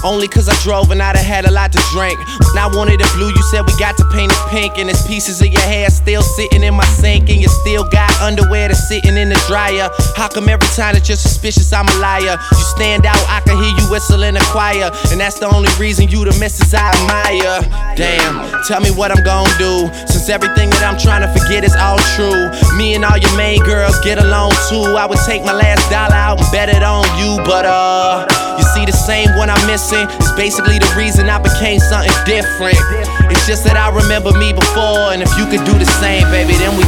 Only cause I drove and I done had a lot to drink. When I wanted it blue, you said we got to paint it pink. And there's pieces of your hair still sitting in my sink. And you still got underwear that's sitting in the dryer. How come every time that you're suspicious, I'm a liar? You stand out, I can hear you whistle in the choir. And that's the only reason you the missus I admire. Damn, tell me what I'm gon' do, since everything that I'm trying to forget is all true. Me and all your main girls get along too. I would take my last dollar out and bet it on you. But you see the same one I'm missing. It's basically the reason I became something different. It's just that I remember me before, and if you could do the same, baby, then we